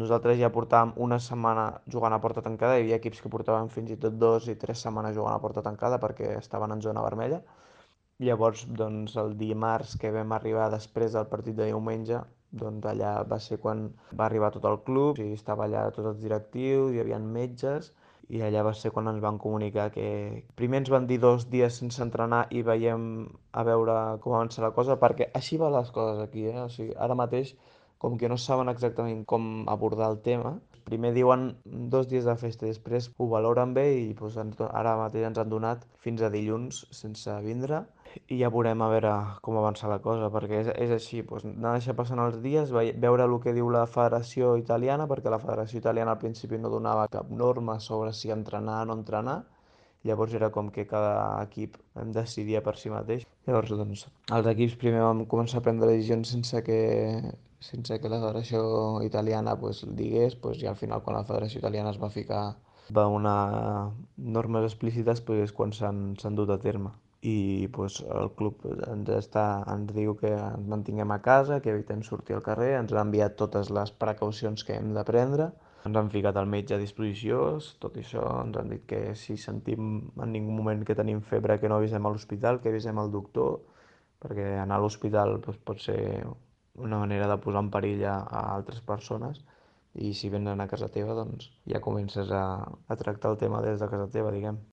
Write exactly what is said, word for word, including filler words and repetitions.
Nosaltres ja portàvem una setmana jugant a porta tancada, hi havia equips que portaven fins i tot dos i tres setmanes jugant a porta tancada perquè estaven en zona vermella. Llavors, doncs, el dimarts que vam arribar després del partit de diumenge, doncs allà va ser quan va arribar tot el club, i estava allà tots els directius, hi havia metges, i allà va ser quan ens van comunicar que primer ens van dir dos dies sense entrenar i veiem a veure com avança la cosa, perquè així van les coses aquí, eh? O sigui, ara mateix, com que no saben exactament com abordar el tema, primer diuen dos dies de festa i després ho valoren bé i doncs, ens, ara mateix ens han donat fins a dilluns sense vindre i ja veurem a veure com avança la cosa, perquè és, és així, doncs, anar deixar passant els dies, veure el que diu la Federació Italiana, perquè la Federació Italiana al principi no donava cap norma sobre si entrenar o no entrenar, llavors era com que cada equip em decidia per si mateix. Llavors, doncs, els equips primer vam començar a prendre decisions sense que, sense que la Federació Italiana pues, digués, pues, i al final quan la Federació Italiana es va ficar va donar normes explícites pues, és quan s'han dut a terme. I pues, el club ens, està, ens diu que ens mantinguem a casa, que evitem sortir al carrer, ens ha enviat totes les precaucions que hem de prendre, ens han ficat el metge a disposició, tot això ens han dit que si sentim en ningú moment que tenim febre que no avisem a l'hospital, que avisem al doctor, perquè anar a l'hospital doncs, pot ser una manera de posar en perill a, a altres persones i si venen a casa teva doncs ja comences a, a tractar el tema des de casa teva, diguem.